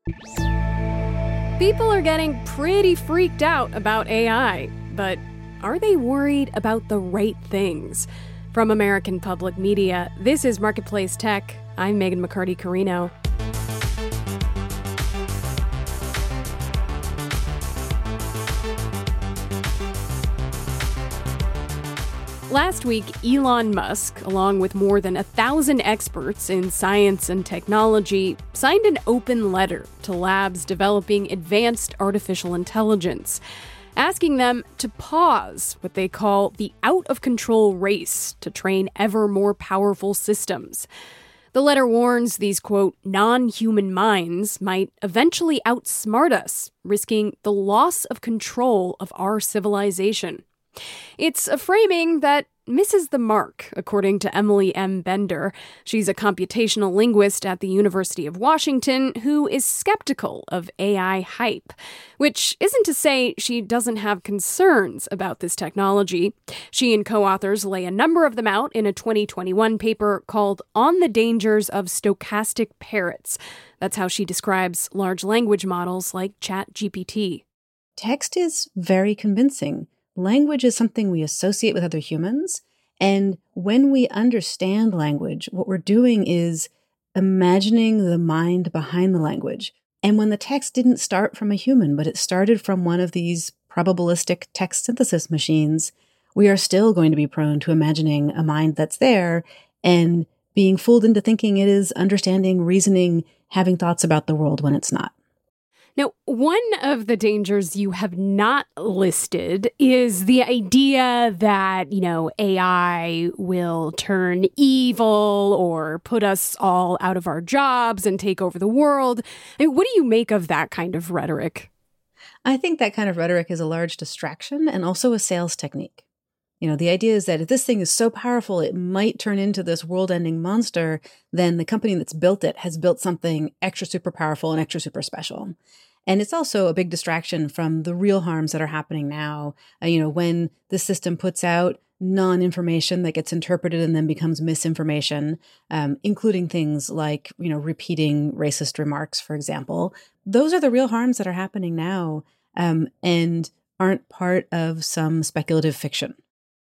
People are getting pretty freaked out about AI, but are they worried about the right things? From American Public Media, this is Marketplace Tech. I'm Megan McCarty-Carino. Last week, Elon Musk, along with more than 1,000 experts in science and technology, signed an open letter to labs developing advanced artificial intelligence, asking them to pause what they call the out-of-control race to train ever more powerful systems. The letter warns these, quote, non-human minds might eventually outsmart us, risking the loss of control of our civilization. It's a framing that misses the mark, according to Emily M. Bender. She's a computational linguist at the University of Washington who is skeptical of AI hype, which isn't to say she doesn't have concerns about this technology. She and co-authors lay a number of them out in a 2021 paper called On the Dangers of Stochastic Parrots. That's how she describes large language models like ChatGPT. Text is very convincing. Language is something we associate with other humans, and when we understand language, what we're doing is imagining the mind behind the language. And when the text didn't start from a human, but it started from one of these probabilistic text synthesis machines, we are still going to be prone to imagining a mind that's there and being fooled into thinking it is understanding, reasoning, having thoughts about the world when it's not. Now, one of the dangers you have not listed is the idea that, AI will turn evil or put us all out of our jobs and take over the world. What do you make of that kind of rhetoric? I think that kind of rhetoric is a large distraction and also a sales technique. The idea is that if this thing is so powerful, it might turn into this world-ending monster, then the company that's built it has built something extra super powerful and extra super special. And it's also a big distraction from the real harms that are happening now. When the system puts out non-information that gets interpreted and then becomes misinformation, including things like, repeating racist remarks, for example. Those are the real harms that are happening now and aren't part of some speculative fiction.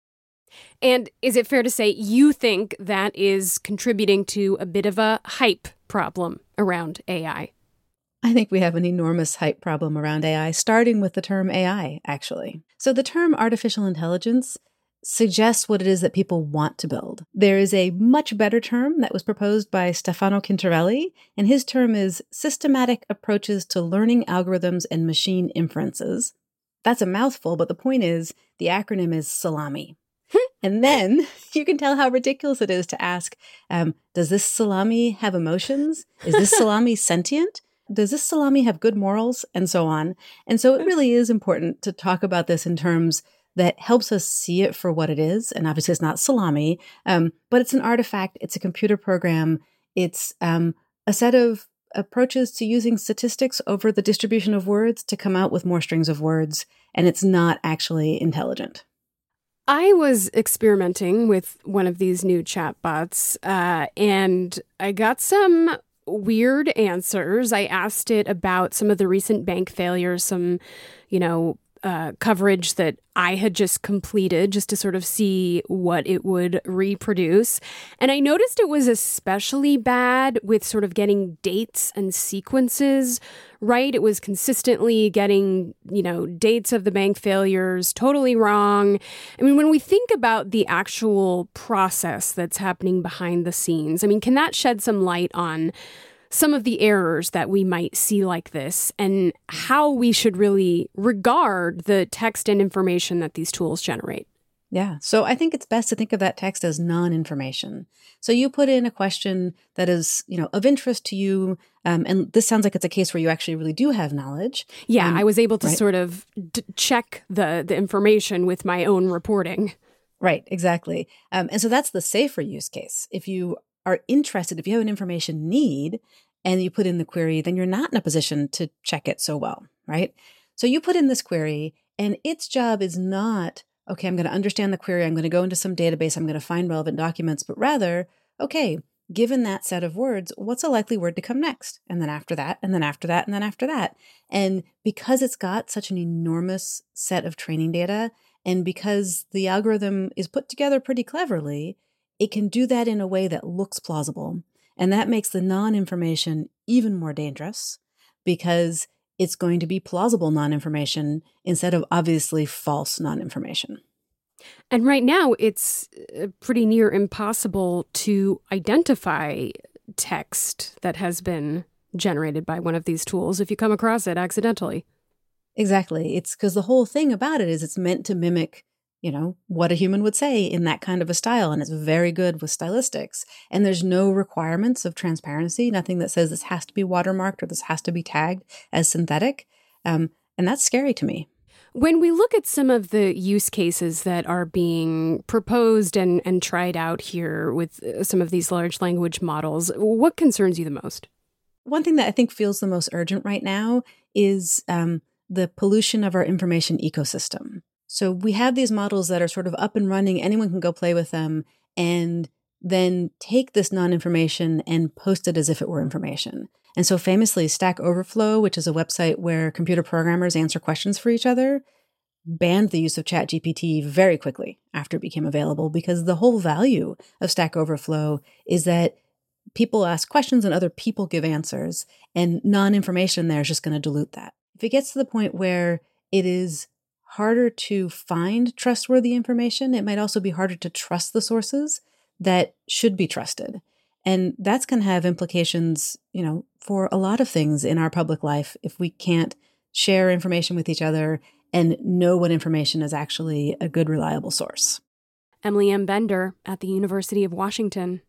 And is it fair to say you think that is contributing to a bit of a hype problem around AI? I think we have an enormous hype problem around AI, starting with the term AI, actually. So the term artificial intelligence suggests what it is that people want to build. There is a much better term that was proposed by Stefano Quintarelli, and his term is systematic approaches to learning algorithms and machine inferences. That's a mouthful, but the point is the acronym is SALAMI. And then you can tell how ridiculous it is to ask, does this salami have emotions? Is this salami sentient? Does this salami have good morals? And so on. And so it really is important to talk about this in terms that helps us see it for what it is. And obviously it's not salami, but it's an artifact. It's a computer program. It's a set of approaches to using statistics over the distribution of words to come out with more strings of words. And it's not actually intelligent. I was experimenting with one of these new chatbots, and I got some weird answers. I asked it about some of the recent bank failures, some, coverage that I had just completed just to sort of see what it would reproduce. And I noticed it was especially bad with sort of getting dates and sequences right. It was consistently getting, dates of the bank failures totally wrong. I mean, when we think about the actual process that's happening behind the scenes, can that shed some light on some of the errors that we might see like this and how we should really regard the text and information that these tools generate? Yeah. So I think it's best to think of that text as non-information. So you put in a question that is, of interest to you. And this sounds like it's a case where you actually really do have knowledge. Yeah, I was able to right? sort of check the information with my own reporting. Right, exactly. And so that's the safer use case. If you are interested, if you have an information need and you put in the query, then you're not in a position to check it so well, right? So you put in this query and its job is not, okay, I'm going to understand the query. I'm going to go into some database. I'm going to find relevant documents, but rather, okay, given that set of words, what's a likely word to come next? And then after that, and then after that, and then after that. And because it's got such an enormous set of training data, and because the algorithm is put together pretty cleverly, it can do that in a way that looks plausible. And that makes the non-information even more dangerous because it's going to be plausible non-information instead of obviously false non-information. And right now, it's pretty near impossible to identify text that has been generated by one of these tools if you come across it accidentally. Exactly. It's because the whole thing about it is it's meant to mimic, what a human would say in that kind of a style. And it's very good with stylistics. And there's no requirements of transparency, nothing that says this has to be watermarked or this has to be tagged as synthetic. And that's scary to me. When we look at some of the use cases that are being proposed and tried out here with some of these large language models, what concerns you the most? One thing that I think feels the most urgent right now is the pollution of our information ecosystem. So we have these models that are sort of up and running. Anyone can go play with them and then take this non-information and post it as if it were information. And so famously, Stack Overflow, which is a website where computer programmers answer questions for each other, banned the use of ChatGPT very quickly after it became available because the whole value of Stack Overflow is that people ask questions and other people give answers, and non-information there is just going to dilute that. If it gets to the point where it is harder to find trustworthy information, it might also be harder to trust the sources that should be trusted. And that's going to have implications, for a lot of things in our public life if we can't share information with each other and know what information is actually a good, reliable source. Emily M. Bender at the University of Washington.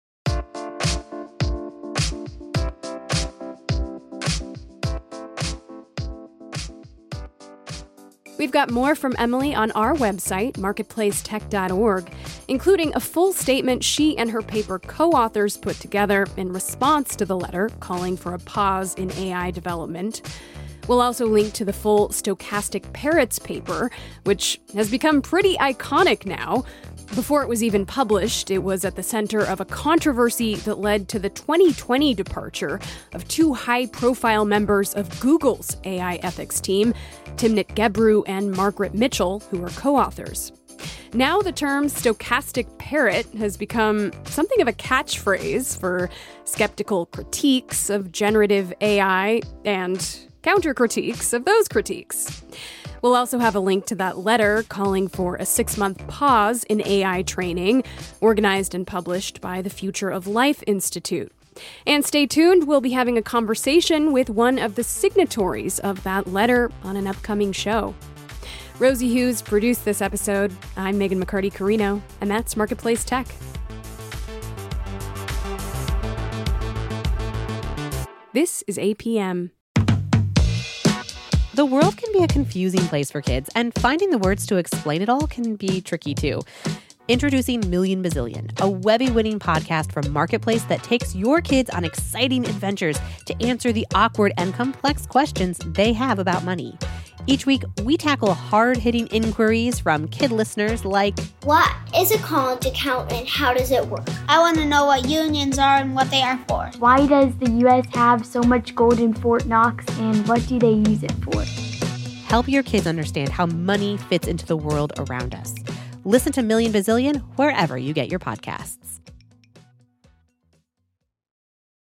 We've got more from Emily on our website, marketplacetech.org, including a full statement she and her paper co-authors put together in response to the letter calling for a pause in AI development. We'll also link to the full Stochastic Parrots paper, which has become pretty iconic now. Before it was even published, it was at the center of a controversy that led to the 2020 departure of two high-profile members of Google's AI ethics team, Timnit Gebru and Margaret Mitchell, who are co-authors. Now the term stochastic parrot has become something of a catchphrase for skeptical critiques of generative AI and counter-critiques of those critiques. We'll also have a link to that letter calling for a 6-month pause in AI training, organized and published by the Future of Life Institute. And stay tuned, we'll be having a conversation with one of the signatories of that letter on an upcoming show. Rosie Hughes produced this episode. I'm Megan McCarty-Carino, and that's Marketplace Tech. This is APM. The world can be a confusing place for kids, and finding the words to explain it all can be tricky too. Introducing Million Bazillion, a Webby-winning podcast from Marketplace that takes your kids on exciting adventures to answer the awkward and complex questions they have about money. Each week, we tackle hard-hitting inquiries from kid listeners like, what is a college account and how does it work? I want to know what unions are and what they are for. Why does the U.S. have so much gold in Fort Knox and what do they use it for? Help your kids understand how money fits into the world around us. Listen to Million Bazillion wherever you get your podcasts.